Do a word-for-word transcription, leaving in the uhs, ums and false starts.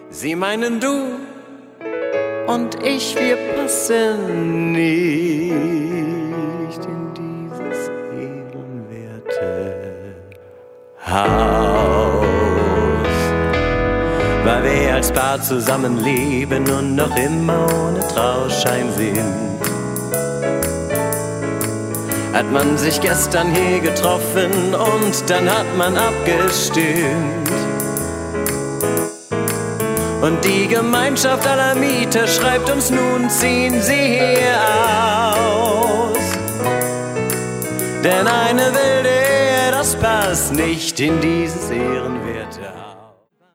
Sie meinen du und ich, wir passen nicht in dieses ehrenwerte Haus. Weil wir als Paar zusammenleben und noch immer ohne Trauschein sind, hat man sich gestern hier getroffen und dann hat man abgestimmt. Und die Gemeinschaft aller Mieter schreibt uns nun, ziehen Sie hier aus. Denn eine wilde Ehe, das passt nicht in dieses ehrenwerte